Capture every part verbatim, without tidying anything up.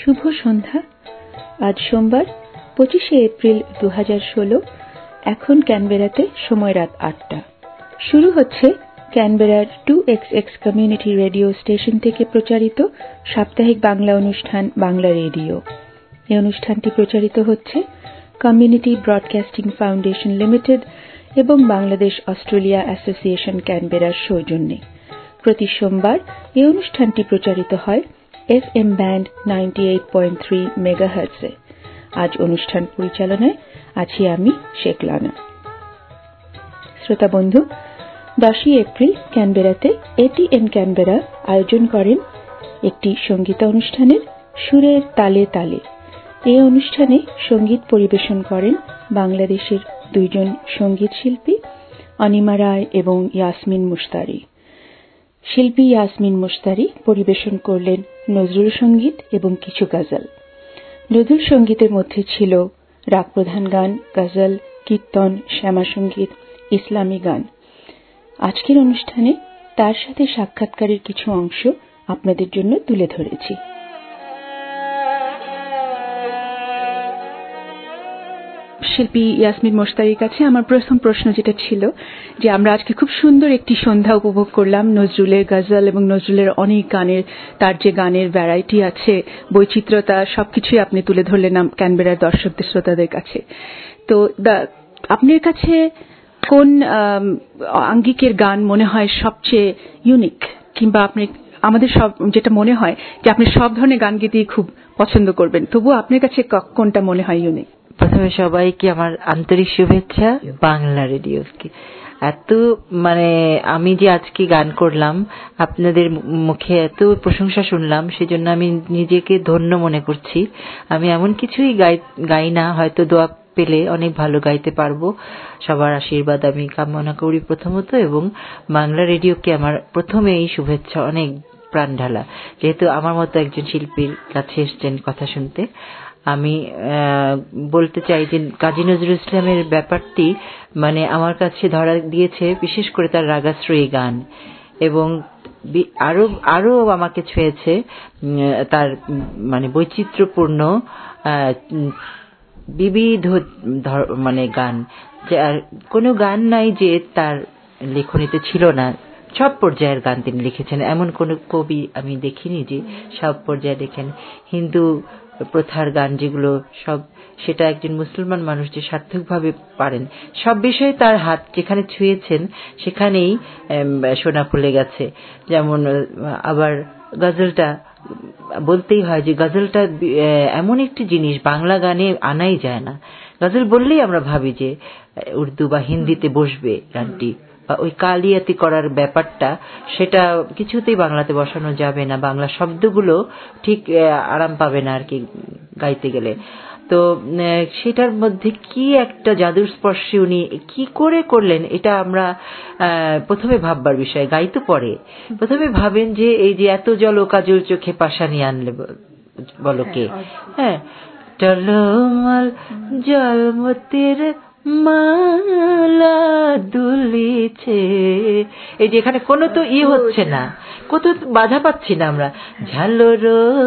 শুভ সন্ধ্যা। আজ সোমবার পঁচিশে এপ্রিল দু হাজার ষোলো। এখন ক্যানবেরাতে সময় রাত আটটা। শুরু হচ্ছে ক্যানবেরার two X X community radio station থেকে প্রচারিত সাপ্তাহিক বাংলা অনুষ্ঠান বাংলা রেডিও। এই অনুষ্ঠানটি প্রচারিত হচ্ছে কমিউনিটি ব্রডকাস্টিং ফাউন্ডেশন লিমিটেড এবং বাংলাদেশ অস্ট্রেলিয়া অ্যাসোসিয়েশন ক্যানবেরার সৌজন্যে। প্রতি সোমবার এই অনুষ্ঠানটি প্রচারিত হয় F M band ninety eight point three মেগাহার্টজে। আজ অনুষ্ঠান পরিচালনায় আছি আমি শেখ লানা। শ্রোতা বন্ধু, দশই এপ্রিল ক্যানবেরাতে এটিএন ক্যানবেরা আয়োজন করেন একটি সঙ্গীত অনুষ্ঠানের সুরের তালে তালে। এই অনুষ্ঠানে সঙ্গীত পরিবেশন করেন বাংলাদেশের দুইজন সঙ্গীত শিল্পী অনিমা রায় এবং ইয়াসমিন মুশতারি। শিল্পী ইয়াসমিন মুশতারি পরিবেশন করলেন নজরুল সঙ্গীত এবং কিছু গজল। নজরুল সঙ্গীতের মধ্যে ছিল রাগ প্রধান গান, গজল, কীর্তন, শ্যামা সঙ্গীত, ইসলামী গান। আজকের অনুষ্ঠানে তার সাথে সাক্ষাৎকারের কিছু অংশ আপনাদের জন্য তুলে ধরেছি। শিল্পী ইয়াসমিন মুশতারির কাছে আমার প্রথম প্রশ্ন যেটা ছিল যে আমরা আজকে খুব সুন্দর একটি সন্ধ্যা উপভোগ করলাম নজরুলের গজল এবং নজরুলের অনেক গানের, তার যে গানের ভ্যারাইটি আছে, বৈচিত্র্যতা, সবকিছুই আপনি তুলে ধরলেন ক্যানবেরার দর্শকদের শ্রোতাদের কাছে। তো আপনার কাছে কোন আঙ্গিকের গান মনে হয় সবচেয়ে ইউনিক, কিংবা আপনি আমাদের সব যেটা মনে হয় যে আপনি সব ধরনের গান গেতেই খুব পছন্দ করবেন, তবুও আপনার কাছে কোনটা মনে হয় ইউনিক? প্রথমে সবাইকে আমার আন্তরিক শুভেচ্ছা বাংলা রেডিওকে। এত মানে আমি যে আজকে গান করলাম, আপনাদের মুখে এত প্রশংসা শুনলাম, সেজন্য আমি নিজেকে ধন্য মনে করছি। আমি এমন কিছুই গাই গাই না, হয়তো দোয়া পেলে অনেক ভালো গাইতে পারবো। সবার আশীর্বাদ আমি কামনা করি প্রথমত, এবং বাংলা রেডিওকে আমার প্রথমে এই শুভেচ্ছা অনেক প্রাণ ঢালা, যেহেতু আমার মতো একজন শিল্পীর কাছে এসছেন কথা শুনতে। আমি বলতে চাই যে কাজী নজরুল ইসলামের ব্যাপারটি মানে আমার কাছে ধরা দিয়েছে বিশেষ করে তার রাগাশ্রয়ী গান, এবং আরো আরো আমাকে ছুঁয়েছে তার মানে বৈচিত্র্যপূর্ণ বিবিধ মানে গান। কোনো গান নাই যে তার লেখনীতে ছিল না। সব পর্যায়ের গান তিনি লিখেছেন, এমন কোন কবি আমি দেখিনি যে সব পর্যায়ে লেখেন। হিন্দু প্রথার গান যেগুলো সব, সেটা একজন মুসলমান মানুষ যে সার্থকভাবে পারেন, সব বিষয়ে তার হাত যেখানে ছুঁয়েছেন সেখানেই সোনা ফুলে গেছে। যেমন আবার গজলটা বলতেই হয় যে গজলটা এমন একটি জিনিস বাংলা গানে আনাই যায় না। গজল বললেই আমরা ভাবি যে উর্দু বা হিন্দিতে বসবে গানটি, বা ওই কালিয়াতি করার ব্যাপারটা, সেটা কিছুতেই বাংলাতে বসানো যাবে না। বাংলা শব্দগুলো ঠিক আরাম পাবে না আর কি গাইতে গেলে। তো সেটার মধ্যে কি একটা জাদুর স্পর্শে উনি কি করে করলেন, এটা আমরা প্রথমে ভাববার বিষয়। গাইতে পরে প্রথমে ভাবেন যে এই যে এত জল কাজল চোখে পাশানি আনলে বলো কে, হ্যাঁ টলমল জলমতির মালা দুলিছে, এই যে এখানে কোনো তো ই হচ্ছে না, কত বাধা পাচ্ছি না আমরা। ঝালর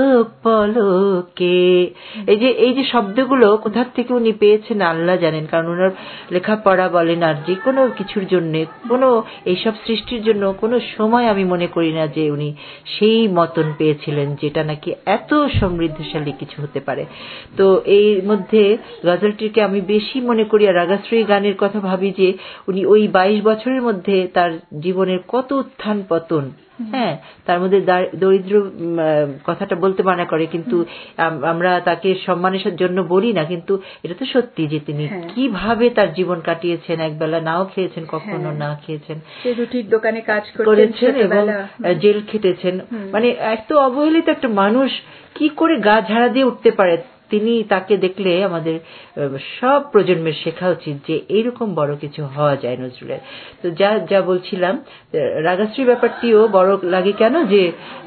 পলকে, এই যে এই যে শব্দগুলো কোথার থেকে উনি পেয়েছেন আল্লাহ জানেন, কারণ ওনার লেখাপড়া বলেন আর যে কোনো কিছুর জন্য, কোনো এইসব সৃষ্টির জন্য কোনো সময় আমি মনে করি না যে উনি সেই মতন পেয়েছিলেন যেটা নাকি এত সমৃদ্ধশালী কিছু হতে পারে। তো এই মধ্যে গজলটিকে আমি বেশি মনে করি, আর রাগাশ্রয়ী গানের কথা ভাবি যে উনি ওই বাইশ বছরের মধ্যে তার জীবনের কত উত্থান পতন, হ্যাঁ তার মধ্যে দরিদ্র কথাটা বলতে মানা করে, কিন্তু আমরা তাকে সম্মানের জন্য বলি না, কিন্তু এটা তো সত্যি যে তিনি কিভাবে তার জীবন কাটিয়েছেন। একবেলা নাও খেয়েছেন, কখনো না খেয়েছেন, রুটির দোকানে কাজ করেছেন এবং জেল খেটেছেন। মানে এত অবহেলিত একটা মানুষ কি করে গা ঝাড়া দিয়ে উঠতে পারে, তিনি তাকে দেখলে আমাদের সব প্রজন্মের শেখা উচিত যে এইরকম বড় কিছু হওয়া যায় নজরুলের। তো যা যা বলছিলাম, রাগাশ্রী ব্যাপারটিও বড় লাগে কেন, যে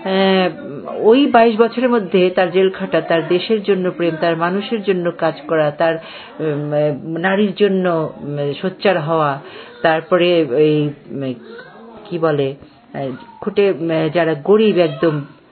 ওই বাইশ বছরের মধ্যে তার জেল খাটা, তার দেশের জন্য প্রেম, তার মানুষের জন্য কাজ করা, তার নারীর জন্য সোচ্চার হওয়া, তারপরে এই কি বলে খুঁটে যারা গরিব একদম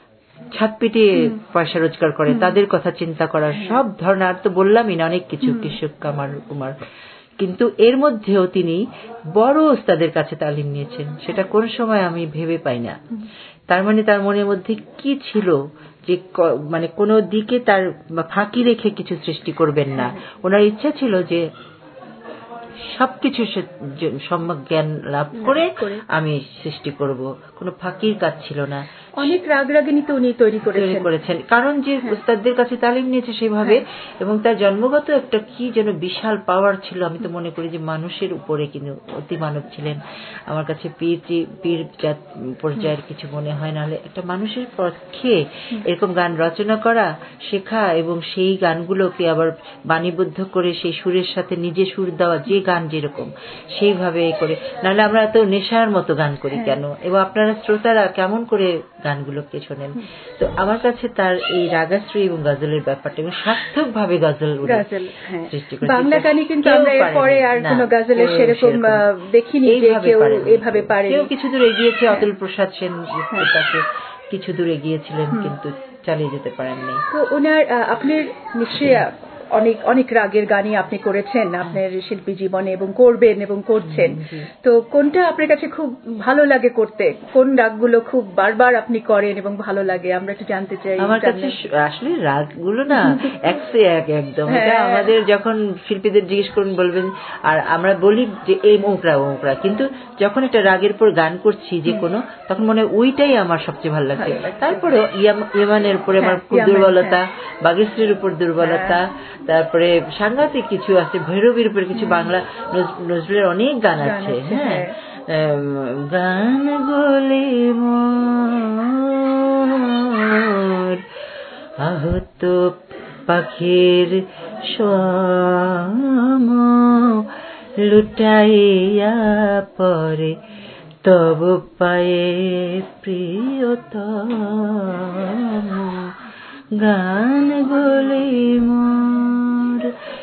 ছাদ পিটিয়ে পয়সা রোজগার করে, তাদের কথা চিন্তা করা, সব ধরনের, আর তো বললামই না অনেক কিছু, কৃষক কামার কুমার। কিন্তু এর মধ্যেও তিনি বড় ওস্তাদের কাছে তালিম নিয়েছেন, সেটা কোন সময় আমি ভেবে পাই না। তার মানে তার মনের মধ্যে কি ছিল যে মানে কোন দিকে তার ফাঁকি রেখে কিছু সৃষ্টি করবেন না। ওনার ইচ্ছা ছিল যে সবকিছু সম্যক জ্ঞান লাভ করে আমি সৃষ্টি করব, কোনো ফাঁকির কাজ ছিল না। অনেক রাগ রাগিনী তো উনি তৈরি করেছেন, কারণ যে উস্তাদদের কাছে তালিম নিয়েছে সেভাবে, এবং তার জন্মগত একটা কি যেন বিশাল পাওয়ার ছিল। আমি তো মনে করি যে মানুষের উপরে কিন্তু অতি মানব ছিলেন। আমার কাছে পীর পীর জাত পর্যায়ের কিছু মনে হয় না, হলে একটা মানুষের পক্ষে এরকম গান রচনা করা, শেখা, এবং সেই গানগুলোকে আবার বাণীবদ্ধ করে সেই সুরের সাথে নিজে সুর দেওয়া, যে গান যেরকম সেইভাবে করে, নাহলে আমরা তো নেশার মতো গান করি কেন, এবং আপনারা শ্রোতারা কেমন করে গানগুলোকে শোনেন। তো আমার কাছে তার এই রাগাশ্রী এবং গজলের ব্যাপারটা, এবং সার্থক ভাবে গজল সৃষ্টি করেছে। বাংলা গানে কিন্তু আমরা এরপরে আর কোন গজলের সেরকম দেখিনি যে কেউ এইভাবে পারে। কেউ কিছু দূর এগিয়েছে, অতুল প্রসাদ সেন কিছু দূর এগিয়েছিলেন, কিন্তু চালিয়ে যেতে পারেননি। তো ওনার আপনার নিশ্চয়ই অনেক অনেক রাগের গানই আপনি করেছেন আপনার শিল্পী জীবনে, এবং করবেন এবং করছেন। তো কোনটা আপনার কাছে খুব ভালো লাগে করতে? কোন রাগগুলো খুব বারবার আপনি করেন এবং ভালো লাগে, আমরা একটু জানতে চাই। আমার কাছে আসলে রাগগুলো না একসে এক একদম, এটা আমাদের যখন শিল্পীদের জিজ্ঞেস করুন বলবেন, আর আমরা বলি যে এই মোকরা মোকরা, কিন্তু যখন একটা রাগের পর গান করছি যে কোনো, তখন মনে হয় ওইটাই আমার সবচেয়ে ভালো লাগছে। তারপরে ইমানের উপরে আমার খুব দুর্বলতা, বাগেশ্রীর উপর দুর্বলতা, তারপরে সাংঘাতিক কিছু আছে, ভৈরবীর উপরে কিছু, বাংলা নজরুলের অনেক গান আছে। হ্যাঁ, গান বলে মোর আহত পাখির সম লুটাইয়া পরে তব পায়ে প্রিয়তম, গান বলে মোর।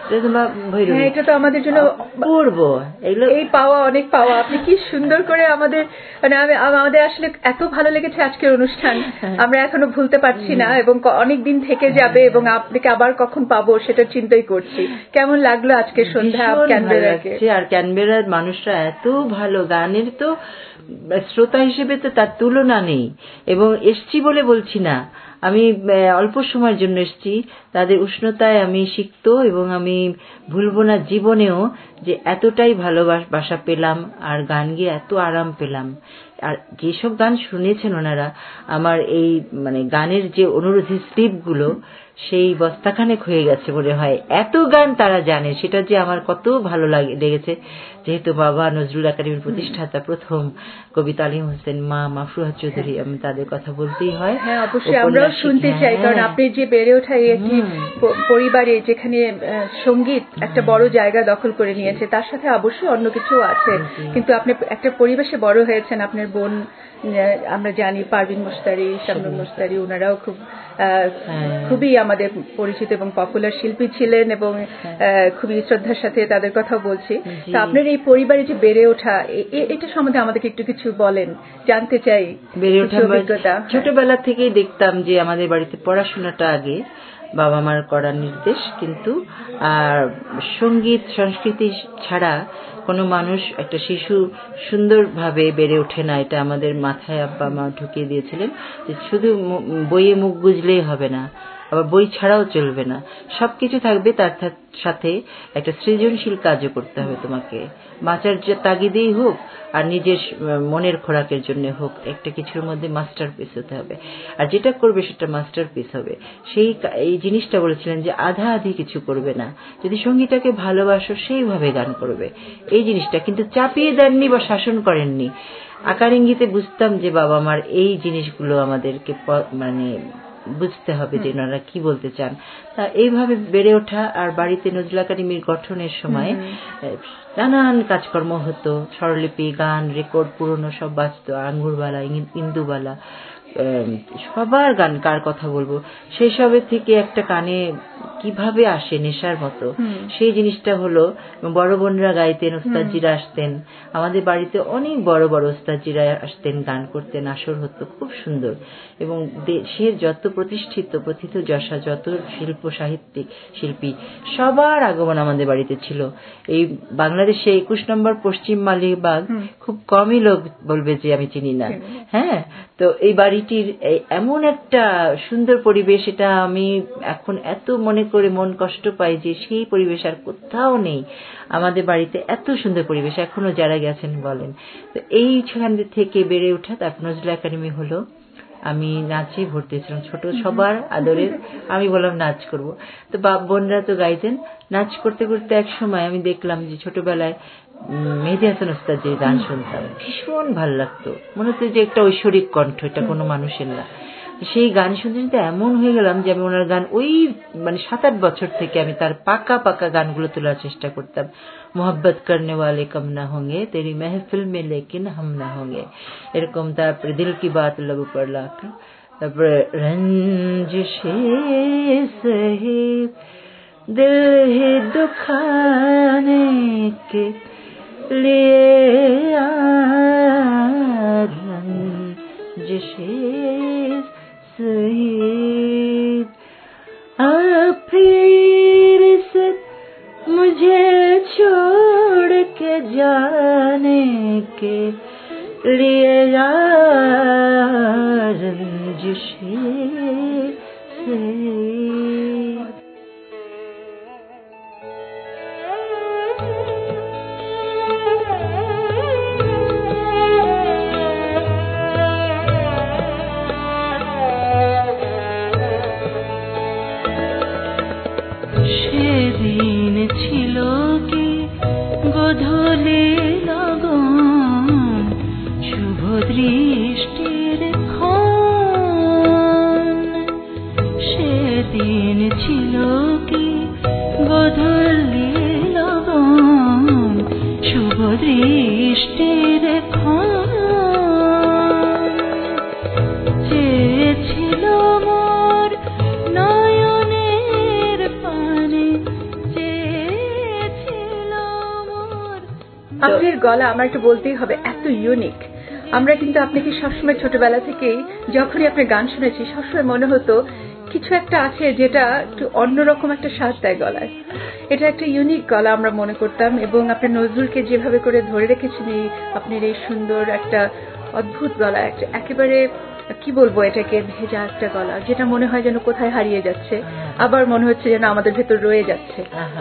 এটা তো আমাদের জন্য পূর্ব, এগুলো এই পাওয়া অনেক পাওয়া। আপনি কি সুন্দর করে আমাদের, মানে আমাদের আসলে এত ভালো লেগেছে আজকের অনুষ্ঠান, আমরা এখনো ভুলতে পারছি না, এবং অনেক দিন থেকে যাবে, এবং আপনাকে আবার কখন পাবো সেটা চিন্তাই করছি। কেমন লাগলো আজকের সন্ধ্যা ক্যানবেরাকে? আর ক্যানবেরার মানুষরা এত ভালো, গানের তো শ্রোতা হিসেবে তো তার তুলনা নেই, এবং এসছি বলে বলছি না, আমি অল্প সময়ের জন্য এসেছি, তাদের উষ্ণতায় আমি সিক্ত, এবং আমি ভুলবো না জীবনেও যে এতটাই ভালোবাসা পেলাম, আর গান গিয়ে এত আরাম পেলাম। আর যেসব গান শুনেছেন ওনারা, আমার এই মানে গানের যে অনুরোধী স্লিপগুলো সেই বস্তাখানেক হয়ে গেছে মনে হয়, এত গান তারা জানে, সেটা যে আমার কত ভালো লেগেছে। যেহেতু বাবা নজরুল একাডেমির প্রতিষ্ঠাতা প্রথম কবি তালিম হোসেন, মা মাফরুহা চৌধুরী, আমি তাদের কথা বলতেই হয়। হ্যাঁ, অবশ্যই আমরাও শুনতে চাই, কারণ আপনি যে বেড়ে ওঠা একটি পরিবারে যেখানে সঙ্গীত একটা বড় জায়গা দখল করে নিয়েছে, তার সাথে অবশ্যই অন্য কিছু আছে, কিন্তু আপনি একটা পরিবেশে বড় হয়েছেন। আপনার বোন আমরা জানি পারভিন মুশতারি, শাবনূর মুশতারি, ওনারাও খুব খুবই আমাদের পরিচিত এবং পপুলার শিল্পী ছিলেন, এবং খুবই শ্রদ্ধার সাথে তাদের কথা বলছি। তো আপনার এই পরিবারে যে বেড়ে ওঠা, এটা সম্বন্ধে আমাদেরকে একটু কিছু বলেন, জানতে চাই। বেড়ে ওঠা ছোটবেলা থেকেই দেখতাম যে আমাদের বাড়িতে পড়াশোনাটা আগে, বাবা মার করার নির্দেশ, কিন্তু আর সঙ্গীত সংস্কৃতি ছাড়া কোনো মানুষ, একটা শিশু সুন্দরভাবে বেড়ে ওঠে না, এটা আমাদের মাথায় আব্বা মা ঢুকিয়ে দিয়েছিলেন যে শুধু বইয়ে মুখ বুঝলেই হবে না, আবার বই ছাড়াও চলবে না, সবকিছু থাকবে, তার সাথে একটা সৃজনশীল কাজও করতে হবে তোমাকে, বাঁচার যে তাগিদেই হোক আর নিজের মনের খোরাকের জন্য হোক, একটা কিছুর মধ্যে মাস্টারপিস হতে হবে, আর যেটা করবে সেটা মাস্টারপিস হবে। সেই এই জিনিসটা বলেছিলেন যে আধা আধি কিছু করবে না, যদি সঙ্গীটাকে ভালোবাসো সেইভাবে গান করবে, এই জিনিসটা কিন্তু চাপিয়ে দেননি বা শাসন করেননি। আকার ইঙ্গিতে বুঝতাম যে বাবা মার এই জিনিসগুলো আমাদেরকে মানে বুঝতে হবে যে ওনারা কি বলতে চান। তা এইভাবে বেড়ে ওঠা, আর বাড়িতে নজরুল একাডেমির গঠনের সময় নানান কাজকর্ম হতো, স্বরলিপি, গান, রেকর্ড পুরনো সব বাজতো, আঙ্গুরবালা, ইন্দুবালা, সবার গান, কার কথা বলবো, সেই সবের থেকে একটা কানে কিভাবে আসে নেশার মতো, সেই জিনিসটা হলো বড় বোনরা গাইতেন, ওস্তাদজিরা আসতেন, আমাদের বাড়িতে অনেক বড় বড় ওস্তাদজিরা আসতেন, গান করতেন, আসর হতো, খুব সুন্দর। এবং দেশের যত প্রতিষ্ঠিত প্রথিত যশা যত শিল্প সাহিত্যিক শিল্পী সবার আগমন আমাদের বাড়িতে ছিল। এই বাংলাদেশে একুশ নম্বর পশ্চিম মালিবাগ খুব কমই লোক বলবে যে আমি চিনি না। হ্যাঁ, তো এই বাড়িটির এমন একটা সুন্দর পরিবেশ, এটা আমি এখন এত মনে করে মন কষ্ট পাই যে সেই পরিবেশ আর কোথাও নেই। আমাদের বাড়িতে এত সুন্দর পরিবেশ, এখনো যারা গেছেন বলেন। তো এইখান থেকে বেড়ে ওঠা, তারপর নজরুল একাডেমি হলো, আমি নাচে ভর্তি ছিলাম, ছোট সবার আদরের। আমি বললাম নাচ করব, তো বাপ বোনরা তো গাইতেন। নাচ করতে করতে এক সময় আমি দেখলাম যে ছোটবেলায় মেহেদী হাসান ওস্তাদের গান শুনতাম, ভীষণ ভালো লাগতো, মনে হতো যে একটা ঐশ্বরিক কণ্ঠ, এটা কোনো মানুষের না। সেই গান শুনতে শুনতে এমন হয়ে গেলাম যে আমি ওনার গান ওই মানে সাত আট বছর থেকে আমি তার পাকা পাকা গানগুলো তোলার চেষ্টা করতাম। মোহব্বত করনে ওয়ালে কম না হোঙ্গে, তেরি মেহফিল মে লেকিন হাম না হোঙ্গে, এরকম। তারপরে দিল কি বাত लब पर लाकर, তারপরে রঞ্জিশে সহি দিল হি দুখানে কে লিয়ে রঞ্জিশে शहीद, अब फिर से मुझे छोड़ के जाने के लिए रंजिशे शहीद। সেদিন ছিল কি গোধূলি লগন, শুভ দৃষ্টির ক্ষণ। সেদিন ছিল কি গোধূলি লগন, শুভ দৃষ্টির ক্ষণ। চেয়েছিল মোর নয়নের পানে, চেয়েছিল মোর। আপনার গলা আমার একটু বলতেই হবে, এত ইউনিক। আমরা কিন্তু আপনাকে সবসময় ছোটবেলা থেকেই যখনই আপনি গান শুনেছি সবসময় মনে হতো কিছু একটা আছে যেটা একটু অন্যরকম একটা স্বাদ দেয় গলায়। এটা একটা ইউনিক গলা আমরা মনে করতাম, এবং আপনি নজরুলকে যেভাবে করে ধরে রেখেছেন এই আপনার এই সুন্দর একটা অদ্ভুত গলা, একটা একেবারে কি বলবো এটাকে, ভেজা একটা গলা, যেটা মনে হয় যেন কোথায় হারিয়ে যাচ্ছে, আবার মনে হচ্ছে যেন আমাদের ভেতর রয়ে যাচ্ছে।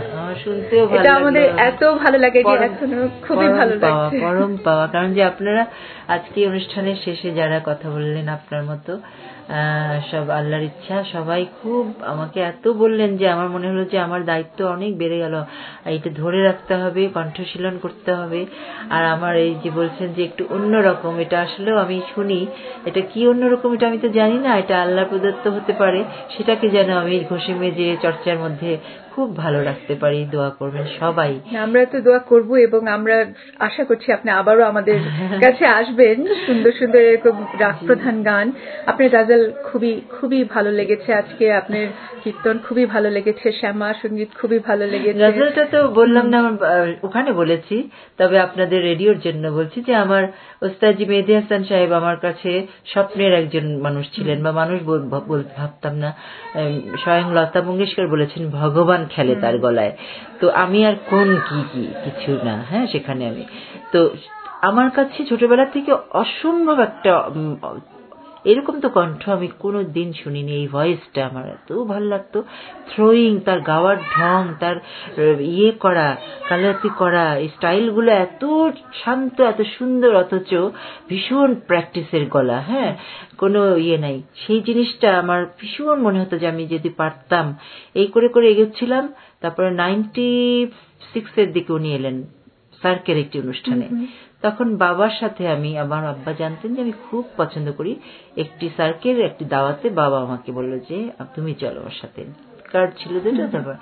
এটা আমাদের এত ভালো লাগে যে এখনো খুবই ভালো লাগছে, পরম পাওয়া। কারণ যে আপনারা আজকে অনুষ্ঠানের শেষে যারা কথা বললেন, আপনার মতো সব আল্লাহর ইচ্ছা সবাই খুব আমাকে এত বললেন যে আমার মনে হলো যে আমার দায়িত্ব অনেক বেড়ে গেল, এটা ধরে রাখতে হবে, কণ্ঠশীলন করতে হবে। আর আমার এই যে বলছেন যে একটু অন্যরকম, এটা আসলেও আমি শুনি, এটা কি অন্যরকম এটা আমি তো জানি না, এটা আল্লাহর প্রদত্ত হতে পারে, সেটাকে যেন আমি ঘষে মেজে চর্চার মধ্যে খুব ভালো রাখতে পারি। দোয়া করবেন সবাই। আমরা তো দোয়া করব, এবং আমরা আশা করছি আপনি আবারও আমাদের কাছে আসবেন। সুন্দর সুন্দর এরকম রাগ প্রধান গান। আপনার গাজল খুবই খুবই ভালো লেগেছে আজকে, আপনার কীর্তন খুবই ভালো লেগেছে, শ্যামা সঙ্গীত খুবই ভালো লেগেছে। গাজলটা তো বললাম না ওখানে বলেছি, তবে আপনাদের রেডিওর জন্য বলছি যে আমার ওস্তাদজি মেহেদী হাসান সাহেব আমার কাছে স্বপ্নের একজন মানুষ ছিলেন, বা মানুষ ভাবতাম না। স্বয়ং লতা মঙ্গেশকর বলেছেন ভগবান খেলে তার গলায়, তো আমি আর কোন কি কি কিছু না। হ্যাঁ, সেখানে আমি তো আমার কাছে ছোটবেলা থেকে অসম্ভব একটা এরকম তো কণ্ঠ আমি কোনো দিন শুনিনি। এই ভয়েসটা আমার এত ভালো লাগতো, থ্রোয়িং, তার গাওয়ার ঢং, তার ইয়ে করা, কালাতি করা, এই স্টাইলগুলো এত শান্ত, এত সুন্দর, অথচ ভীষণ প্র্যাকটিসের গলা। হ্যাঁ, কোনো ইয়ে নাই। সেই জিনিসটা আমার ভীষণ মনে হতো যে আমি যদি পারতাম। এই করে করে এগোচ্ছিলাম। তারপরে নাইনটি সিক্সের দিকে উনি এলেন সার্কের একটি অনুষ্ঠানে। তখন বাবার সাথে আমি, আমার আব্বা জানতেন যে আমি খুব পছন্দ করি, একটি সার্কের একটি দাওয়াতে বাবা আমাকে বলল যে তুমি চলো আমার সাথে, কার্ড ছিল যেটা। তারপর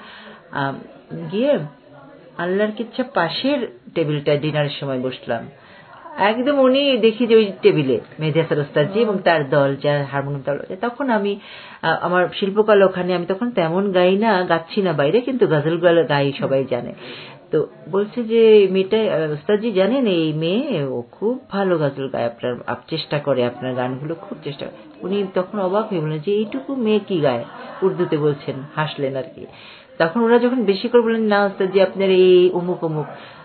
গিয়ে আল্লাহর ইচ্ছা পাশের টেবিলটায় ডিনারের সময় বসলাম। একদম উনি দেখি যে ওই টেবিলে মেহেদী হাসান ওস্তাদজি এবং তার দল যার হারমোনিয়াম তবলা, তখন আমি আমার শিল্পকলা ওখানে, আমি তখন তেমন গাই না, গাচ্ছি না বাইরে, কিন্তু গজল গাই সবাই জানে। তো বলছে যে মেয়েটা, ওস্তাদজি জানেন এই মেয়ে ও খুব ভালো গজল গায়, আপনার চেষ্টা করে, আপনার গানগুলো খুব চেষ্টা করে। উনি তখন অবাক হয়ে বললেন যে এইটুকু মেয়ে কি গায়, উর্দুতে বলছেন, হাসলেন আর কি। তখন ওরা যখন বেশি করে বললেন না ওস্তাদজি আপনার এই অমুক অমুক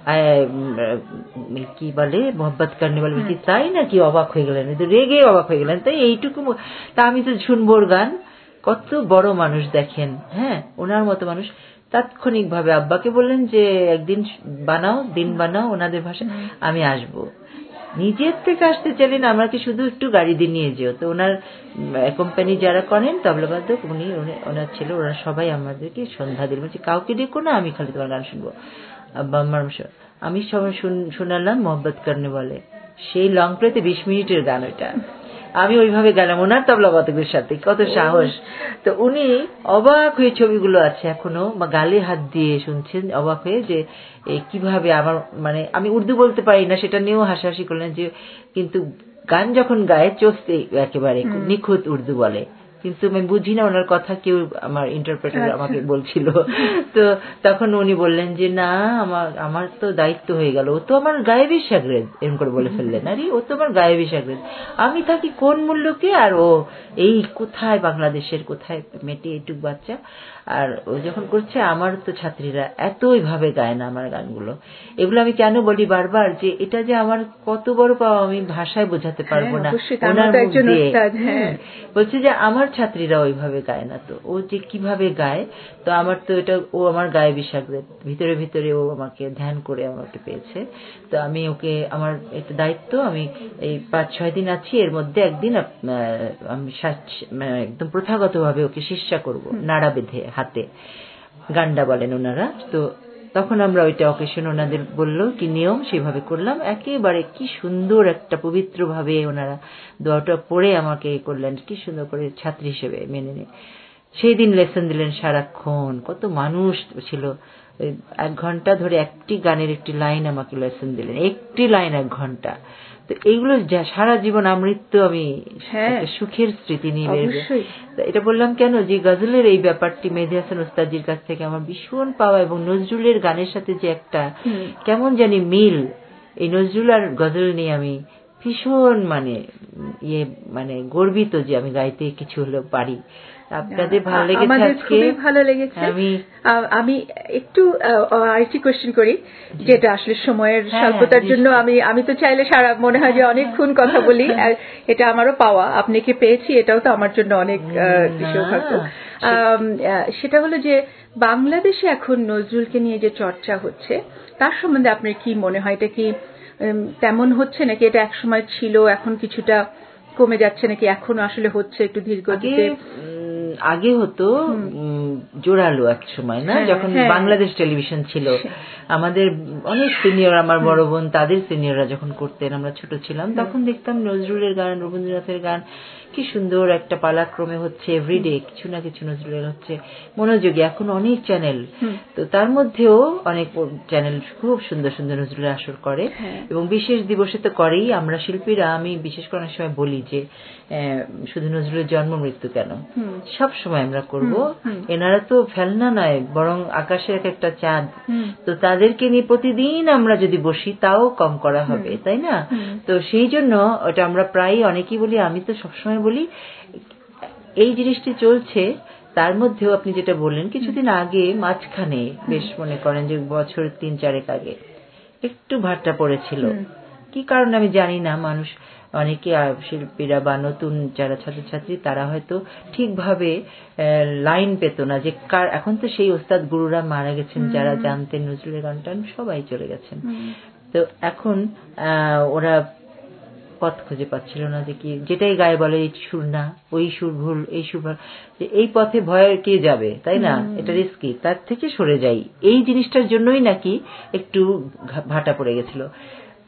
কি বলে মোহব্বত করনে বলে, কি তাই না, কি অবাক হয়ে গেলেন, রেগে অবাক হয়ে গেলেন, তাই এইটুকু, তা আমি তো শুনবোর গান। কত বড় মানুষ দেখেন, হ্যাঁ, ওনার মতো মানুষ। তাৎক্ষণিক ভাবে আব্বাকে বললেন যে একদিন বানাও, দিন বানাও ওনাদের ভাষায়, আমি আসবো। নিজের থেকে আসতে চাইলেন, আমরা কি শুধু একটু গাড়ি দিয়ে নিয়ে যেও। তো ওনার কোম্পানি যারা করেন তবলাবাদক, উনি ওনার ছেলে, ওরা সবাই আমাদেরকে সন্ধ্যা দিল, বলছি কাউকে ডেকো না, আমি খালি তোমার গান শুনবো। আব্বা আমার, আমি সবাই শোনালাম মোহব্বত করনে বলে, সেই লং প্লেতে বিশ মিনিটের গান ওইটা, আমি ওইভাবে গেলাম ওনার তবলাবাদকদের সাথে, কত সাহস। তো উনি অবাক হয়ে, ছবিগুলো আছে এখনো, বা গালে হাত দিয়ে শুনছেন অবাক হয়ে যে কিভাবে আমার, মানে আমি উর্দু বলতে পারি না সেটা নিয়েও হাসাহাসি করলেন, যে কিন্তু গান যখন গায়ে চোস্তে একেবারে নিখুঁত উর্দু বলে, কিন্তু আমি বুঝি না ওনার কথা, কেউ আমার ইন্টারপ্রেটার আমাকে বলছিল। তো তখন উনি বললেন যে না, আমার আমার তো দায়িত্ব হয়ে গেল, ও তো আমার গায়েবী শাগরেদ, এরকম করে বলে ফেললেন। আরে ও তো আমার গায়েবী শাগরেদ, আমি থাকি কোন মূল্যকে, আর ও এই কোথায় বাংলাদেশের কোথায় মেটে এইটুক বাচ্চা, আর ও যখন করছে, আমার তো ছাত্রীরা এতই ভাবে গায় না আমার গানগুলো। এগুলো আমি কেন বলি বারবার, যে এটা যে আমার কত বড় পাওয়া, আমি ভাষায় বোঝাতে পারবো না। ওনার মুখ দিয়ে বলছে যে আমার ছাত্রীরা ওইভাবে গায় না, তো ও যে কিভাবে গায়, তো আমার তো এটা, ও আমার গায়েবী শাগরেদ, ভিতরে ভিতরে ও আমাকে ধ্যান করে আমাকে পেয়েছে। তো আমি ওকে, আমার একটা দায়িত্ব, আমি এই পাঁচ ছয় দিন আছি, এর মধ্যে একদিন আমি একদম প্রথাগত ভাবে ওকে শিষ্যা করব, নাড়া বেঁধে হাতে, গান্ডা বলেন ওনারা। তো তখন আমরা ওইটা অকেশন ওনাদের বললো কি নিয়ম, সেভাবে করলাম একেবারে। কি সুন্দর একটা পবিত্র ভাবে ওনারা দোয়াটা পড়ে আমাকে করলেন, কি সুন্দর করে ছাত্রী হিসেবে মেনে নিয়ে। সেই দিন লেসন দিলেন সারাক্ষণ, কত মানুষ ছিল, এক ঘন্টা ধরে একটি গানের একটি লাইন আমাকে লেসন দিলেন, একটি লাইন এক ঘন্টা। তো এইগুলো সারা জীবন আমৃত্যু আমি একটা সুখের স্মৃতি নিয়ে বেরোবো। এটা বললাম কেন, যে গজলের এই ব্যাপারটি মেহেদী হাসান ওস্তাদজির কাছ থেকে আমার ভীষণ পাওয়া, এবং নজরুলের গানের সাথে যে একটা কেমন জানি মিল, এই নজরুল আর গজল নিয়ে আমি ভীষণ মানে ইয়ে মানে গর্বিত যে আমি গাইতে কিছু হলেও পারি। আপনাদের ভালো লেগেছে? আমাদের খুবই ভালো লেগেছে। আমি আমি একটু আরেকটি কোয়েশ্চেন করি, যেটা আসলে সময়ের স্বল্পতার জন্য আমি আমি তো চাইলে সারা মনে হয় যে অনেকক্ষণ কথা বলি, এটা আমারও পাওয়া, আপনাকে পেয়েছি, এটাও তো আমার জন্য অনেক সৌভাগ্য। সেটা হলো যে বাংলাদেশে এখন নজরুলকে নিয়ে যে চর্চা হচ্ছে, তার সম্বন্ধে আপনার কি মনে হয়? এটা কি তেমন হচ্ছে নাকি এটা একসময় ছিল, এখন কিছুটা কমে যাচ্ছে, নাকি এখনো আসলে হচ্ছে একটু ধীর গতিতে? আগে হতো জোরালো এক সময়, না, যখন বাংলাদেশ টেলিভিশন ছিল, আমাদের অনেক সিনিয়র, আমার বড় বোন, তাদের সিনিয়ররা যখন করতেন, আমরা ছোট ছিলাম, তখন দেখতাম নজরুলের গান, রবীন্দ্রনাথের গান কি সুন্দর একটা পালাক্রমে হচ্ছে, এভরিডে কিছু না কিছু নজরুলের হচ্ছে, মনোযোগী। এখন অনেক চ্যানেল, তো তার মধ্যেও অনেক চ্যানেল খুব সুন্দর সুন্দর নজরুলের আসর করে, এবং বিশেষ দিবসে তো করেই। আমরা শিল্পীরা, আমি বিশেষ করে অনেক সময় বলি যে শুধু নজরুলের জন্ম মৃত্যু কেন, সব সময় আমরা করব। এনারা তো ফেলনা নয়, বরং আকাশের এক একটা চাঁদ, তো তাদেরকে নিয়ে প্রতিদিন আমরা যদি বসি তাও কম করা হবে, তাই না? তো সেই জন্য ওটা আমরা প্রায় অনেকেই বলি, আমি তো সবসময় বলি এই জিনিসটি চলছে। তার মধ্যেও আপনি যেটা বললেন, কিছুদিন আগে মাঝখানে, বেশ মনে করেন যে বছর তিন চারেক আগে একটু ভাট্টা পড়েছিল, কি কারণে আমি জানি না। মানুষ অনেকে শিল্পীরা বা নতুন যারা ছাত্রছাত্রী, তারা হয়তো ঠিকভাবে লাইন পেত না, যে কার, এখন তো সেই ওস্তাদ গুরুরা মারা গেছেন, যারা জানতেন নজরুলের গানটা, সবাই চলে গেছেন। তো এখন ওরা পথ খুঁজে পাচ্ছিল না, যে কি যেটাই গায়ে বলে এই সুর না, ওই সুর ভুল, এই সুর ভুল, এই পথে ভয় কে যাবে, তাই না, এটা রিস্কি, তার থেকে সরে যাই, এই জিনিসটার জন্যই নাকি একটু ভাটা পড়ে গেছিল।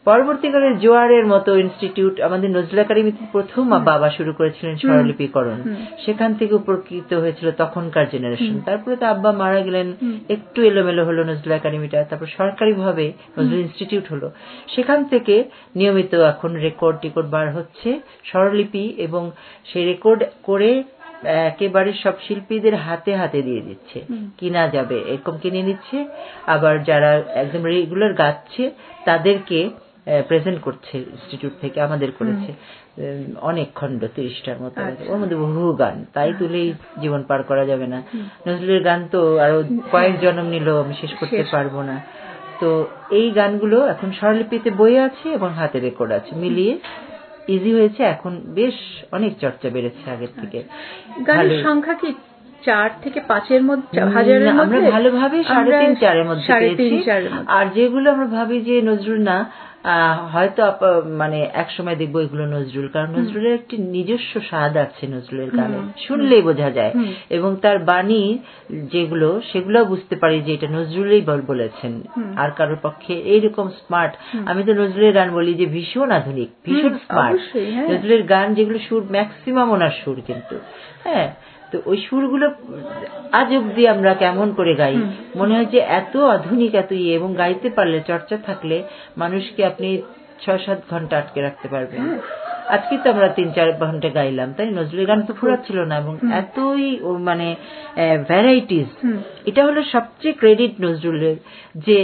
পরবর্তীকালে জোয়ারের মতো ইনস্টিটিউট আমাদের নজরুল একাডেমিতে প্রথম বাবা শুরু করেছিলেন স্বরলিপিকরণ, সেখান থেকে উপকৃত হয়েছিল তখনকার জেনারেশন। তারপরে তো আব্বা মারা গেলেন, একটু এলোমেলো হলো নজরুল একাডেমিটা, তারপর সরকারিভাবে নজরুল ইনস্টিটিউট হলো। সেখান থেকে নিয়মিত এখন রেকর্ড টিকর্ড বার হচ্ছে স্বরলিপি, এবং সেই রেকর্ড করে একেবারে সব শিল্পীদের হাতে হাতে দিয়ে দিচ্ছে, কিনা যাবে এরকম কিনে নিচ্ছে। আবার যারা একদম রেগুলার গাচ্ছে তাদেরকে প্রেজেন্ট করছে ইনস্টিটিউট থেকে, আমাদের করেছে অনেক খণ্ড, তিরিশটার মতো, ওর মধ্যে বহু গান, তাই তুলেই জীবন পার করা যাবে না। নজরুলের গান তো আরো কয়েক জন্ম নিল, আমি শেষ করতে পারবো না। তো এই গানগুলো এখন স্বরলিপিতে বই আছে এবং হাতে রেকর্ড আছে, মিলিয়ে ইজি হয়েছে। এখন বেশ অনেক চর্চা বেড়েছে আগের থেকে। গানের সংখ্যা কি চার থেকে পাঁচের মধ্যে, হাজারের মধ্যে? আমরা ভালোভাবে সাড়ে তিন চারের মধ্যে পেয়েছি। আর যেগুলো আমরা ভাবি যে নজরুল না, হয়তো মানে এক সময় দেখবো এগুলো নজরুল, কারণ নজরুলের একটি নিজস্ব স্বাদ আছে নজরুলের গানে, শুনলেই বোঝা যায়। এবং তার বাণী যেগুলো, সেগুলো বুঝতে পারি যে এটা নজরুলই বলেছেন, আর কারোর পক্ষে এইরকম স্মার্ট। আমি তো নজরুলের গান বলি যে ভীষণ আধুনিক, ভীষণ স্মার্ট নজরুলের গান, যেগুলো সুর ম্যাক্সিমাম ওনার সুর, কিন্তু হ্যাঁ, তো ওই সুরগুলো আজ অব্দি আমরা কেমন করে গাই, মনে হয় যে এত আধুনিক, এত ইয়ে। এবং গাইতে পারলে, চর্চা থাকলে মানুষকে আপনি ছয় সাত ঘন্টা আটকে রাখতে পারবেন। আজকে তো আমরা তিন চার ঘন্টা গাইলাম, তাই নজরুলের গান তো ফুরাচ্ছিল না, এবং এতই মানে ভ্যারাইটিস। এটা হলো সবচেয়ে ক্রেডিট নজরুলের, যে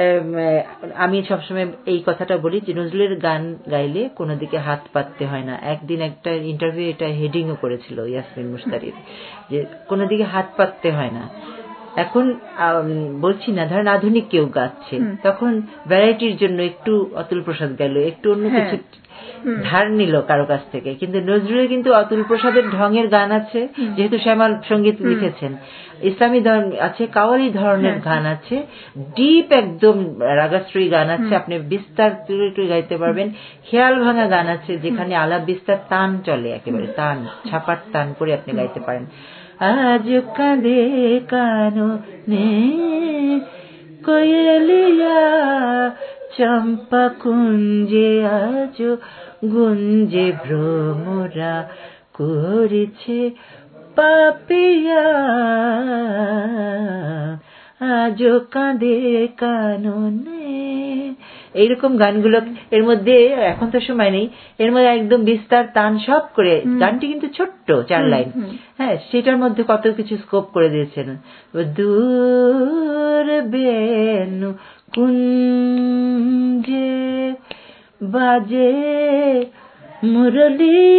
আমি সবসময় এই কথাটা বলি যে নজরুলের গান গাইলে কোনো দিকে হাত পাততে হয় না। একদিন একটা ইন্টারভিউ এটা হেডিংও করেছিল ইয়াসমিন মুশতারির, যে কোনো দিকে হাত পাততে হয় না। এখন বলছি না, ধরেন আধুনিক কেউ গাচ্ছে, তখন ভ্যারাইটির জন্য একটু অতুল প্রসাদ গেল, একটু অন্য কিছু ধার নিল কারো কাছ থেকে, কিন্তু নজরুলের কিন্তু অতুল প্রসাদের ঢঙের গান আছে, যেহেতু শ্যামাল সঙ্গীত লিখেছেন, ইসলামী আছে, কাওয়ালি ধরনের গান আছে, ডিপ একদম রাগাশ্রয়ী গান আছে, আপনি বিস্তার তুলে গাইতে পারবেন। খেয়াল ভাঙা গান আছে, যেখানে আলাপ বিস্তার তান চলে, একেবারে তান, ছাপার তান করে আপনি গাইতে পারেন। আজ কাঁদে কাননে কোয়েলিয়া চম্পা কুঞ্জে, আজ গুঞ্জে ভ্রমরা করেছে পাপিয়া, আজ কাঁদে কাননে। এইরকম গানগুলো এর মধ্যে, এখন তো সময় নেই, এর মধ্যে একদম বিস্তার তান সব করে, গানটি কিন্তু ছোট্ট, চার লাইন, হ্যাঁ, সেটার মধ্যে কত কিছু স্কোপ করে দিয়েছেন। দূর বেনু কুঞ্জে বাজে মুরলি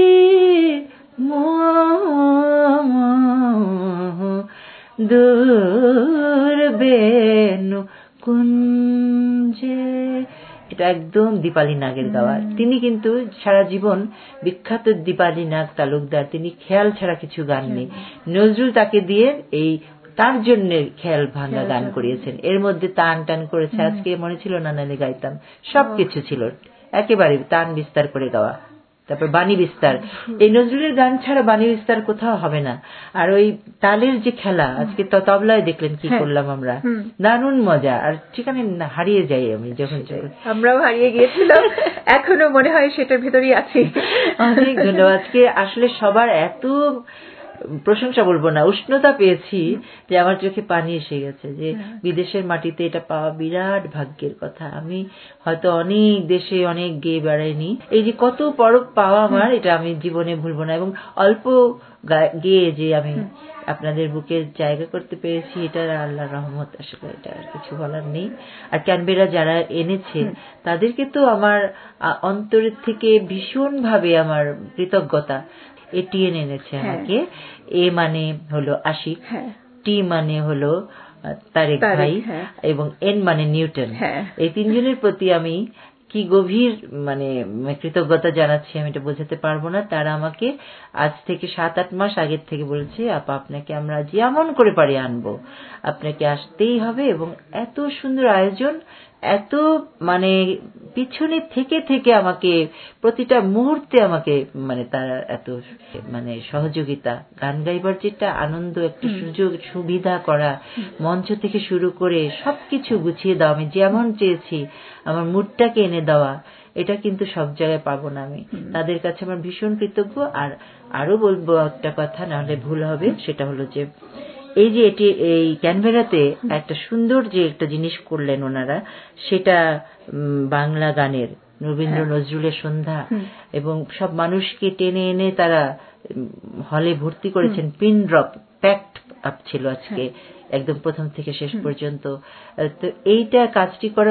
দূর বেনু কুঞ্জে, এটা একদম দীপালি নাগের গাওয়া। তিনি কিন্তু সারা জীবন বিখ্যাত দীপালি নাগ তালুকদার, তিনি খেয়াল ছাড়া কিছু গান নেই। নজরুল তাকে দিয়ে এই তার জন্য খেয়াল ভাঙা গান করিয়েছেন, এর মধ্যে টান টান করেছে, আজকে মনে ছিল না নালে গাইতাম, সবকিছু ছিল একেবারে টান বিস্তার করে গাওয়া। তারপর বাণী বিস্তার, এই নজরুলের গান ছাড়া বাণী বিস্তার কোথাও হবে না। আর ওই তালের যে খেলা, আজকে তো তবলায় দেখলেন কি করলাম আমরা, দারুণ মজা। আর সেখানে হারিয়ে যাই আমি, যখন যখন আমরাও হারিয়ে গিয়েছিলাম, এখনো মনে হয় সেটার ভেতরেই আছি। অনেক ধন্যবাদ। আজকে আসলে সবার এত প্রশংসা বলবো না, উষ্ণতা পেয়েছি যে আমার চোখে পানি এসে গেছে, যে বিদেশের মাটিতে এটা পাওয়া বিরাট ভাগ্যের কথা। আমি হয়তো অনেক দেশে অনেক গেয়ে বেড়াইনি, এই যে কত পরব পাওয়া আমার, এটা আমি জীবনে ভুলবো না। এবং অল্প গেয়ে যে আমি আপনাদের বুকে জায়গা করতে পেরেছি, এটা আল্লাহর রহমত, আসলে এটা আর কিছু বলার নেই। আর ক্যানবেরা যারা এনেছে তাদেরকে তো আমার অন্তরের থেকে ভীষণ ভাবে আমার কৃতজ্ঞতা। এটিএন এনেছে আমাকে, এ মানে হলো আশিক, টি মানে হলো তারেক ভাই, এবং এন মানে নিউটন। এই তিনজনের প্রতি আমি কি গভীর মানে কৃতজ্ঞতা জানাচ্ছি, আমি এটা বোঝাতে পারবো না। তারা আমাকে আজ থেকে সাত আট মাস আগের থেকে বলছে, আপা আপনাকে আমরা যেমন করে পারি আনবো, আপনাকে আসতেই হবে। এবং এত সুন্দর আয়োজন, এত মানে পিছনে থেকে থেকে আমাকে প্রতিটা মুহূর্তে আমাকে মানে তারা এত মানে সহযোগিতা, গান গাইবার যেটা আনন্দ, একটা সুযোগ সুবিধা করা, মঞ্চ থেকে শুরু করে সবকিছু গুছিয়ে দেওয়া, আমি যেমন চেয়েছি আমার মুডটাকে এনে দেওয়া, এটা কিন্তু সব জায়গায় পাবো না আমি। তাদের কাছে আমার ভীষণ কৃতজ্ঞ। আর আরো বলবো একটা কথা, নাহলে ভুল হবে, সেটা হলো যে এই যে এটি এই ক্যানবেরাতে একটা সুন্দর যে একটা জিনিস করলেন ওনারা, সেটা বাংলা গানের রবীন্দ্র নজরুলের সন্ধ্যা, এবং সব মানুষকে টেনে এনে তারা হলে ভর্তি করেছেন। পিন ড্রপ প্যাকড আপ ছিল আজকে একদম প্রথম থেকে শেষ পর্যন্ত। তো এইটা কাজটি করা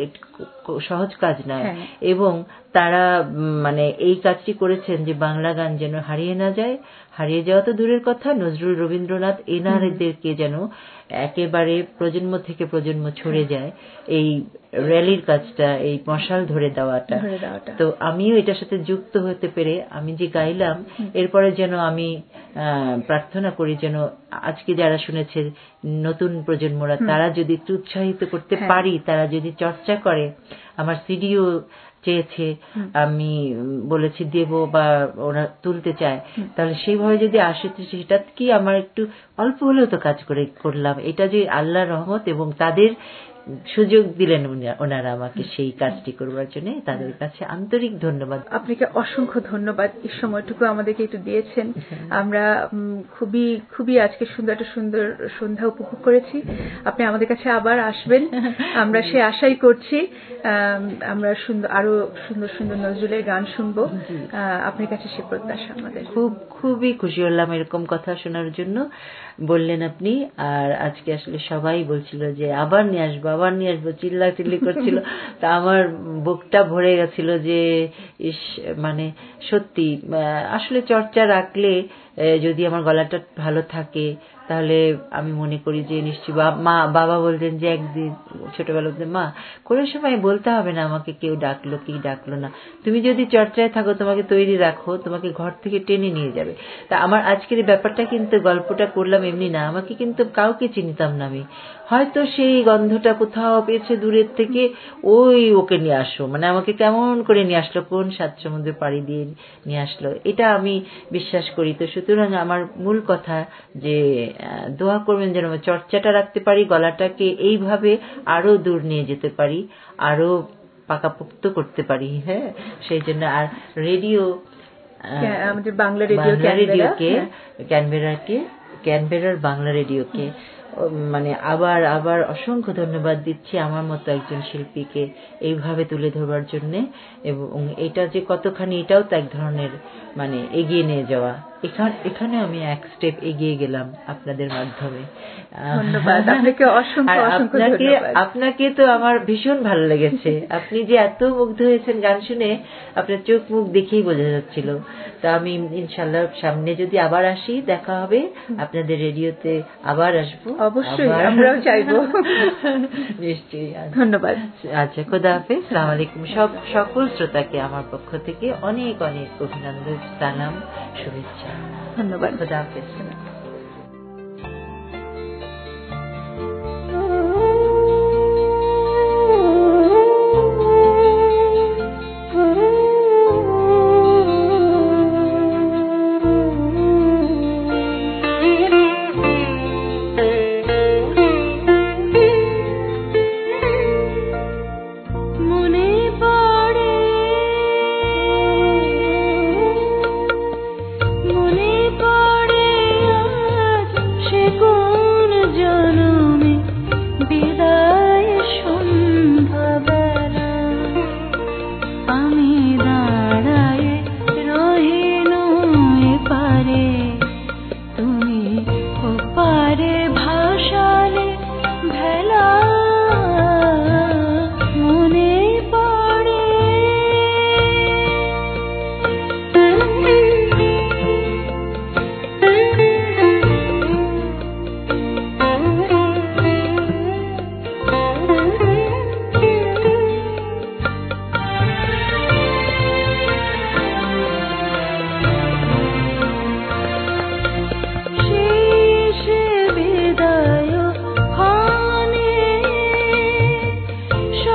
সহজ কাজ নয়, এবং তারা মানে এই কাজটি করেছেন যে বাংলা গান যেন হারিয়ে না যায়। হারিয়ে যাওয়া তো দূরের কথা, নজরুল রবীন্দ্রনাথ এনাদেরকে যেন একেবারে প্রজন্ম থেকে প্রজন্ম ছড়ে যায়, এই র্যালির কাজটা, এই মশাল ধরে দেওয়াটা। তো আমিও এটার সাথে যুক্ত হতে পেরে আমি যে গাইলাম, এরপরে যেন আমি প্রার্থনা করি যেন আজকে যারা শুনেছে নতুন প্রজন্মরা, তারা যদি একটু উৎসাহিত করতে পারি, তারা যদি চর্চা করে। আমার সিডিও চেয়েছে, আমি বলেছি দেব বা ওরা তুলতে চায়, তাহলে সেইভাবে যদি আসে, সেটা কি আমার একটু অল্প হলেও তো কাজ করে করলাম। এটা যে আল্লাহর রহমত, এবং তাদের সুযোগ দিলেন ওনারা আমাকে সেই কাজটি করবার জন্য, তাদের কাছে আন্তরিক ধন্যবাদ। আপনাকে অসংখ্য ধন্যবাদ, এই সময়টুকু আমাদেরকে একটু দিয়েছেন। আমরা খুবই খুবই আজকে সুন্দর একটা সুন্দর সন্ধ্যা উপভোগ করেছি। আপনি আমাদের কাছে আবার আসবেন, আমরা সে আশাই করছি। আমরা সুন্দর আরো সুন্দর সুন্দর নজরুলের গান শুনবো, আপনার কাছে সে প্রত্যাশা আমাদের। খুব খুবই খুশি হলাম এরকম কথা শোনার জন্য বললেন আপনি। আর আজকে আসলে সবাই বলছিল যে আবার নিয়ে আসবো, আবার নিয়ে আসবো, চিল্লা চিল্লি করছিল। তা আমার বুকটা ভরে গেছিল যে ইস, মানে সত্যি আসলে চর্চা রাখলে যদি আমার গলাটা ভালো থাকে, তাহলে আমি মনে করি যে নিশ্চয়ই মা বাবা বলতেন যে একদিন ছোটবেলাতে, মা কোনো সময় বলতে হবে না আমাকে কেউ ডাকলো কি ডাকলো না, তুমি যদি চর্চায় থাকো, তোমাকে তৈরি রাখো, তোমাকে ঘর থেকে টেনে নিয়ে যাবে। তা আমার আজকের এই ব্যাপারটা কিন্তু, গল্পটা করলাম এমনি না, আমাকে কিন্তু কাউকে চিনতাম না আমি, হয়তো সেই গন্ধটা কোথাও পেয়েছে দূরের থেকে, ওই ওকে নিয়ে আসো, মানে আমাকে কেমন করে নিয়ে আসলো, কোন সাত সমুদ্রে পাড়ি দিয়ে নিয়ে আসলো, এটা আমি বিশ্বাস করি। তো সুতরাং আমার মূল কথা যে দোয়া করবেন যেন চর্চাটা রাখতে পারি, গলাটাকে এইভাবে আরো দূর নিয়ে যেতে পারি, আরো পাকাপোক্ত করতে পারি। হ্যাঁ, সেই জন্য। আর রেডিও, আমাদের বাংলা রেডিওকে, ক্যানবেরাকে, ক্যানবেরার বাংলা রেডিওকে মানে আবার আবার অসংখ্য ধন্যবাদ দিচ্ছি, আমার মতো একজন শিল্পীকে এইভাবে তুলে ধরবার জন্য। এবং এটা যে কতখানি, এটাও তো এক ধরনের মানে এগিয়ে নিয়ে যাওয়া। এখানে এখানে আমি এক স্টেপ এগিয়ে গেলাম আপনাদের মাধ্যমে। ধন্যবাদ আপনাকে, অসংখ্য অসংখ্য ধন্যবাদ। আপনাকে তো আমার ভীষণ ভালো লেগেছে, আপনি যে এত মুগ্ধ হয়েছেন গান শুনে, আপনার চোখ মুখ দেখেই বোঝা যাচ্ছিল। তা আমি ইনশাআল্লাহ সামনে যদি আবার আসি, দেখা হবে আপনাদের রেডিওতে, আবার আসবো। অবশ্যই, আমরাও চাইবো। নিশ্চয়ই। ধন্যবাদ। আচ্ছা, খোদা হাফেজ, আসসালামু আলাইকুম। সব সকল শ্রোতাকে আমার পক্ষ থেকে অনেক অনেক অভিনন্দন, সালাম, শুভেচ্ছা। ধন্যবাদ। খোদা হাফেজ। মনে পড়ে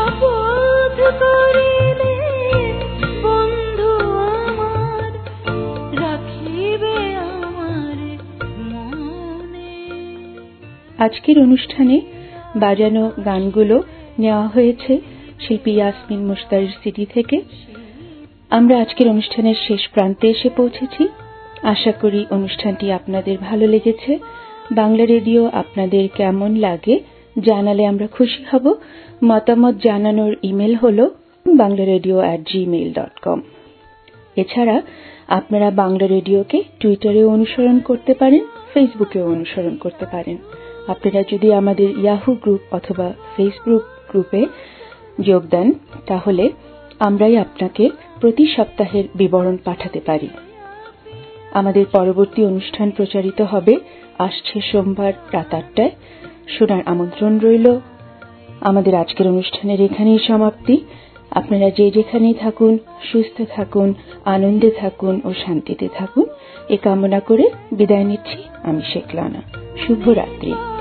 শপথ করিলে বন্ধু আমার রাখিবে আমার মনে। আজকের অনুষ্ঠানে বাজানো গানগুলো নেওয়া হয়েছে শিল্পী ইয়াসমিন মুশতারির সিডি থেকে। আমরা আজকের অনুষ্ঠানের শেষ প্রান্তে এসে পৌঁছেছি। আশা করি অনুষ্ঠানটি আপনাদের ভালো লেগেছে। বাংলা রেডিও আপনাদের কেমন লাগে জানালে আমরা খুশি হব। মতামত জানানোর ইমেল হল Bangla radio at Gmail dot com. এছাড়া আপনারা বাংলা রেডিওকে টুইটারেও অনুসরণ করতে পারেন, ফেসবুকেও অনুসরণ করতে পারেন। আপনারা যদি আমাদের ইয়াহু গ্রুপ অথবা ফেসবুক গ্রুপে যোগ দেন তাহলে আমরাই আপনাকে প্রতি সপ্তাহের বিবরণ পাঠাতে পারি। আমাদের পরবর্তী অনুষ্ঠান প্রচারিত হবে আসছে সোমবার রাত আটটায়। শোনার আমন্ত্রণ রইল। আমাদের আজকের অনুষ্ঠানের এখানেই সমাপ্তি। আপনারা যে যেখানেই থাকুন সুস্থ থাকুন, আনন্দে থাকুন ও শান্তিতে থাকুন এ কামনা করে বিদায় নিচ্ছি আমি শেখলানা। শুভরাত্রি।